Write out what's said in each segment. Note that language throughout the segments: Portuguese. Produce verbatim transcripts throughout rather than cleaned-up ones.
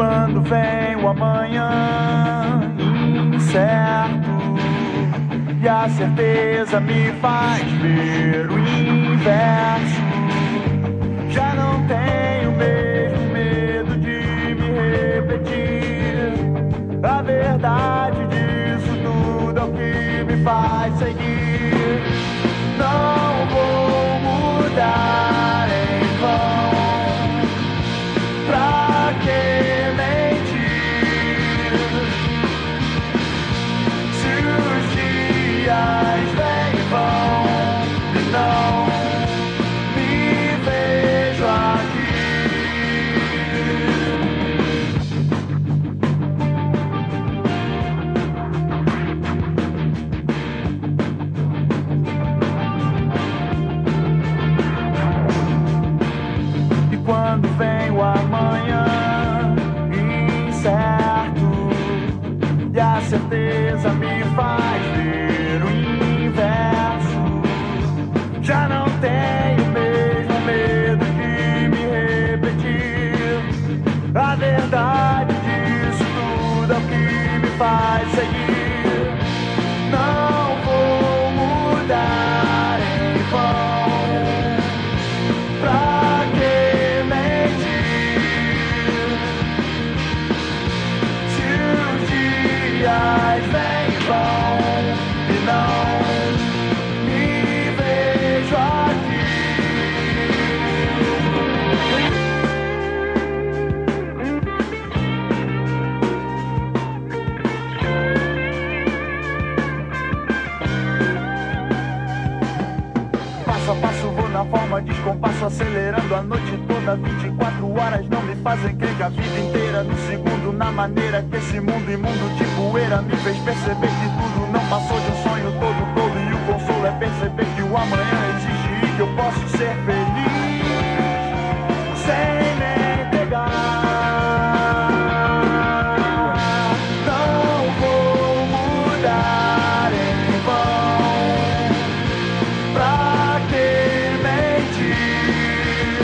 quando vem o amanhã incerto e a certeza me faz ver o inverso, já não tenho mesmo medo de me repetir. A verdade disso tudo é o que me faz seguir. Não vou mudar em vão. Pra que mentir se os dias vêm e vão e não me vejo aqui? E quando vem o amanhã incerto e a certeza me faz ver o inverso, já não tenho mesmo medo de me repetir. A verdade disso tudo é o que me faz seguir. Não vou mudar em vão. Pra que vem e vão e não me vejo aqui. Passo a passo vou na forma descompasso, acelerando a noite toda. Vinte e quatro horas não me fazem crer que a vida inteira no segundo, na maneira que esse mundo imundo de poeira me fez perceber que tudo não passou de um sonho todo tolo. E o consolo é perceber que o amanhã existe e que eu posso ser feliz sem nem pegar. Não vou mudar em vão. Pra que mentir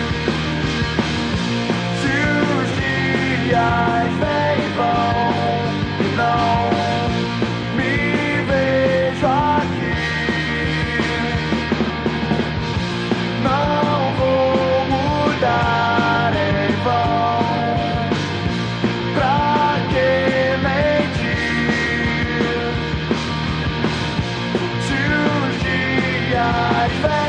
se os dias vêm e vão e não me vejo aqui? Não vou mudar em vão. Pra que mentir se os dias vêm